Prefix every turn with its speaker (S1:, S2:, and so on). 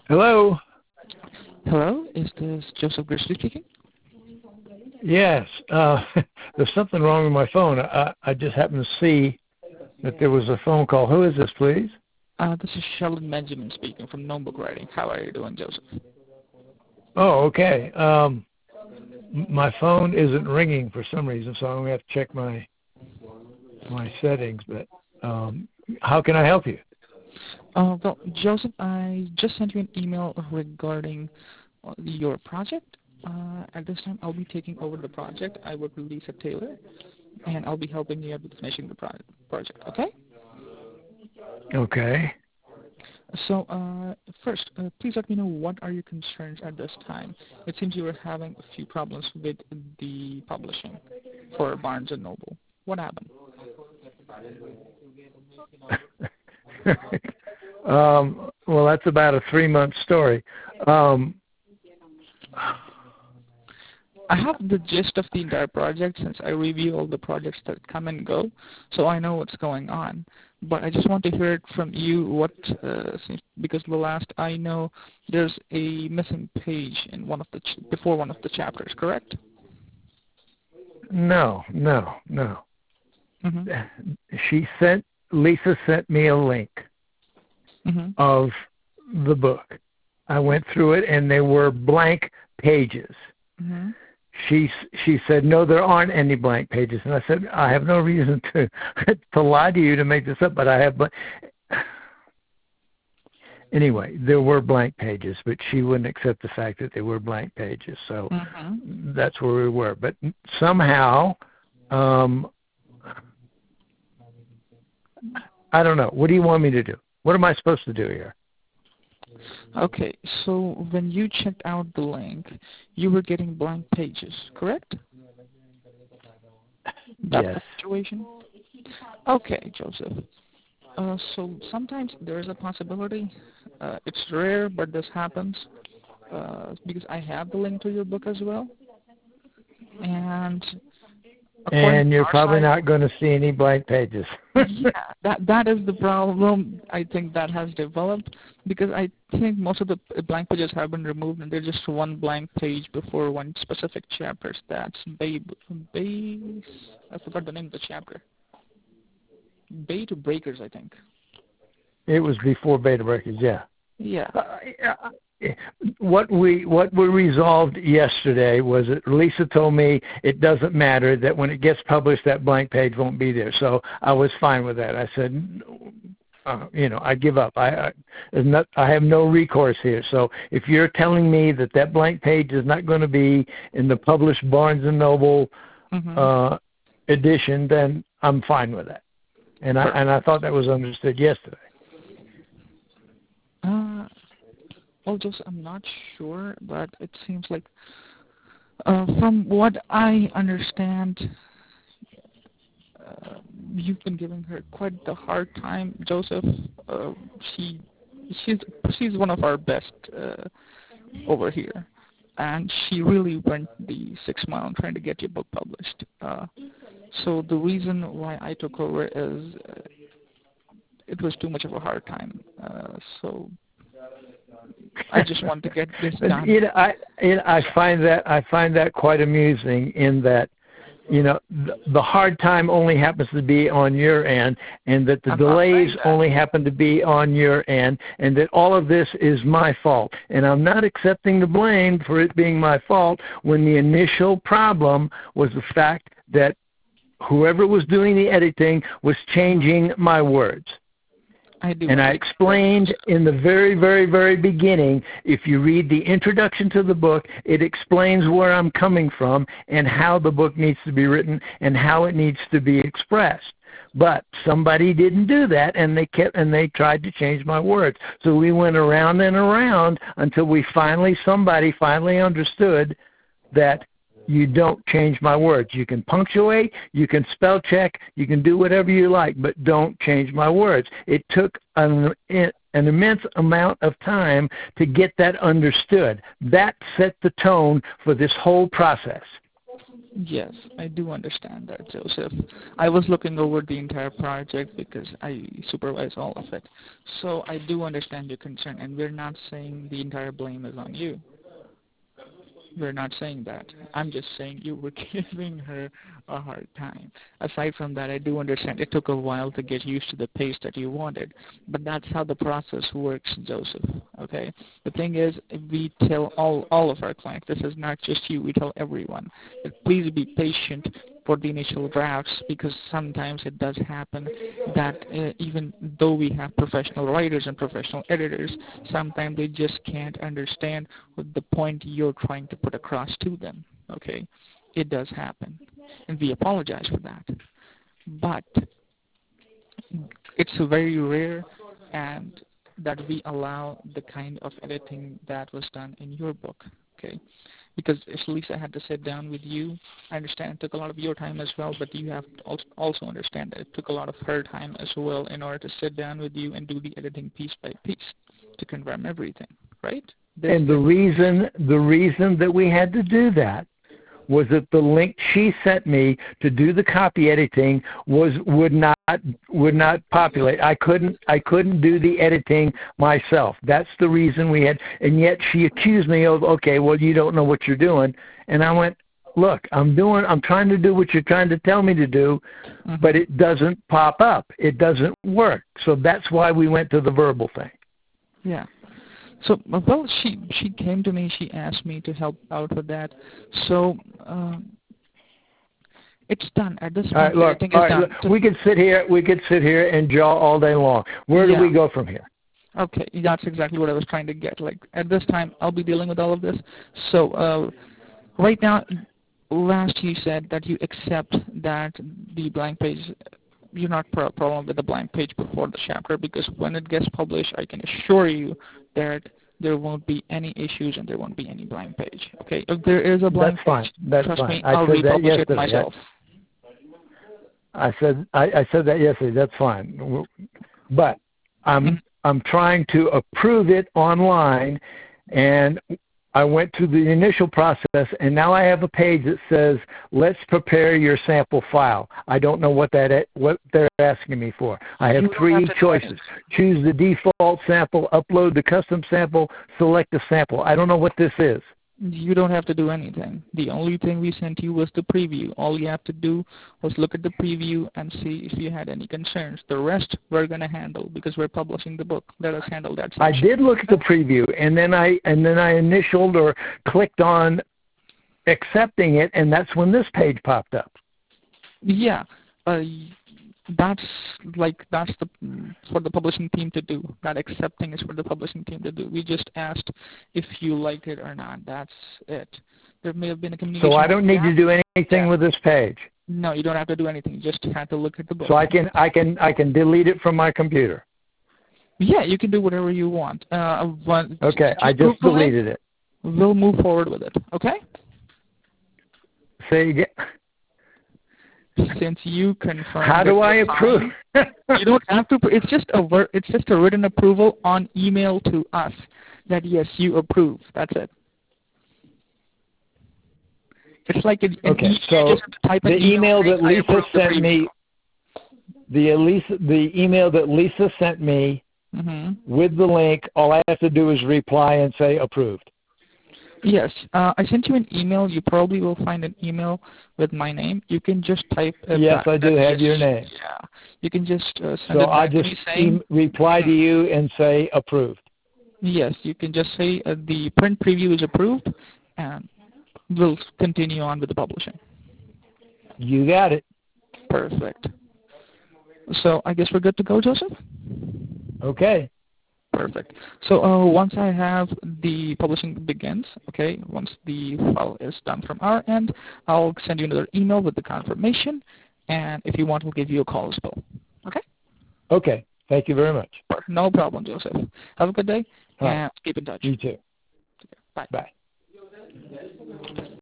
S1: Hello?
S2: Hello, is this Joseph Grizzly speaking?
S1: Yes. There's something wrong with my phone. I just happened to see that there was a phone call. Who is this, please?
S2: This is Sheldon Benjamin speaking from Notebook Writing. How are you doing, Joseph?
S1: Oh, okay. My phone isn't ringing for some reason, so I'm going to have to check my settings. But how can I help you?
S2: Well, Joseph, I just sent you an email regarding your project. At this time, I'll be taking over the project. I work with Lisa Taylor, and I'll be helping you with finishing the project, okay?
S1: Okay.
S2: So, first, please let me know what are your concerns at this time. It seems you were having a few problems with the publishing for Barnes & Noble. What happened?
S1: Well, that's about a 3-month story.
S2: I have the gist of the entire project since I review all the projects that come and go, so I know what's going on. But I just want to hear it from you. Because the last I know, there's a missing page in before one of the chapters, correct?
S1: No.
S2: Mm-hmm.
S1: Lisa sent me a link of the book. I went through it, and there were blank pages.
S2: Mm-hmm.
S1: She said, no, there aren't any blank pages. And I said, I have no reason to lie to you to make this up, but I have. Anyway, there were blank pages, but she wouldn't accept the fact that there were blank pages. So that's where we were. But somehow, I don't know. What do you want me to do? What am I supposed to do here?
S2: Okay, so when you checked out the link, you were getting blank pages, correct? That's
S1: Yes.
S2: the situation? Okay, Joseph. So sometimes there is a possibility. It's rare, but this happens because I have the link to your book as well. And
S1: you're probably not going to see any blank pages.
S2: Yeah, that is the problem I think that has developed, because I think most of the blank pages have been removed and there's just one blank page before one specific chapter. That's I forgot the name of the chapter. Bay to Breakers, I think.
S1: It was before Beta Breakers, yeah.
S2: Yeah.
S1: What we resolved yesterday was that Lisa told me it doesn't matter, that when it gets published that blank page won't be there. So I was fine with that. I said, I give up. I have no recourse here. So if you're telling me that blank page is not going to be in the published Barnes & Noble edition, then I'm fine with that. And I thought that was understood yesterday.
S2: Well, I'm not sure, but it seems like, from what I understand, you've been giving her quite the hard time, Joseph. She's one of our best over here, and she really went the 6 mile trying to get your book published. So the reason why I took over is it was too much of a hard time. So I just want to get this done.
S1: I find that quite amusing, in that, the hard time only happens to be on your end, and that the delays only happen to be on your end, and that all of this is my fault. And I'm not accepting the blame for it being my fault, when the initial problem was the fact that whoever was doing the editing was changing my words. I explained in the very, very, very beginning, if you read the introduction to the book, it explains where I'm coming from and how the book needs to be written and how it needs to be expressed. But somebody didn't do that, and they tried to change my words. So we went around and around until somebody finally understood that you don't change my words. You can punctuate, you can spell check, you can do whatever you like, but don't change my words. It took an immense amount of time to get that understood. That set the tone for this whole process.
S2: Yes, I do understand that, Joseph. I was looking over the entire project because I supervise all of it. So I do understand your concern, and we're not saying the entire blame is on you. We're not saying that. I'm just saying you were giving her a hard time. Aside from that, I do understand it took a while to get used to the pace that you wanted. But that's how the process works, Joseph. Okay? The thing is, we tell all of our clients, this is not just you, we tell everyone, that please be patient for the initial drafts because sometimes it does happen that even though we have professional writers and professional editors, sometimes they just can't understand what the point you're trying to put across to them. Okay? It does happen. And we apologize for that. But it's very rare and that we allow the kind of editing that was done in your book. Okay? Because if Lisa had to sit down with you, I understand it took a lot of your time as well, but you have to also understand that it took a lot of her time as well in order to sit down with you and do the editing piece by piece to confirm everything, right?
S1: And the reason that we had to do that was that the link she sent me to do the copy editing would not populate. I couldn't do the editing myself. That's the reason we had. And yet she accused me of, okay, well, you don't know what you're doing. And I went, look, I'm trying to do what you're trying to tell me to do, but it doesn't pop up. It doesn't work. So that's why we went to the verbal thing.
S2: Yeah. So, well, she came to me. She asked me to help out with that. So it's done at this point.
S1: Look, we could sit here and jaw all day long. Where do we go from here?
S2: Okay, that's exactly what I was trying to get. Like at this time, I'll be dealing with all of this. So right now, last you said that you accept that the blank page. You're not a problem with the blank page before the chapter because when it gets published, I can assure you that there won't be any issues and there won't be any blank page. Okay, if there is a blank page, trust me, I'll republish it myself.
S1: I said that yesterday. That's fine, but I'm trying to approve it online, and I went through the initial process, and now I have a page that says, let's prepare your sample file. I don't know what they're asking me for. I have three choices. Choose the default sample, upload the custom sample, select a sample. I don't know what this is.
S2: You don't have to do anything. The only thing we sent you was the preview. All you have to do was look at the preview and see if you had any concerns. The rest we're going to handle because we're publishing the book. Let us handle that section.
S1: I did look at the preview, and then I initialed or clicked on accepting it, and that's when this page popped up.
S2: Yeah. That's for the publishing team to do. That accepting is for the publishing team to do. We just asked if you liked it or not. That's it. There may have been a communication.
S1: So I don't need to do anything with this page.
S2: No, you don't have to do anything. You just have to look at the book.
S1: So I can delete it from my computer.
S2: Yeah, you can do whatever you want.
S1: Okay, I just deleted it.
S2: We'll move forward with it. Okay.
S1: Say again.
S2: Since you confirmed.
S1: How do I approve?
S2: You don't have to. It's just a written approval on email to us that yes, you approve. That's it. It's like
S1: okay. So the email that Lisa sent me, the email that Lisa sent me with the link, all I have to do is reply and say approved.
S2: Yes, I sent you an email. You probably will find an email with my name. You can just type.
S1: Yes, I do have your name.
S2: Yeah, you can just send it
S1: so I'll just reply to you and say approved.
S2: Yes, you can just say the print preview is approved, and we'll continue on with the publishing.
S1: You got it.
S2: Perfect. So I guess we're good to go, Joseph?
S1: Okay.
S2: Perfect. So once I have the publishing begins, okay, once the file is done from our end, I'll send you another email with the confirmation, and if you want, we'll give you a call as well. Okay?
S1: Okay. Thank you very much.
S2: No problem, Joseph. Have a good day, and keep in touch.
S1: You too.
S2: Bye.
S1: Bye.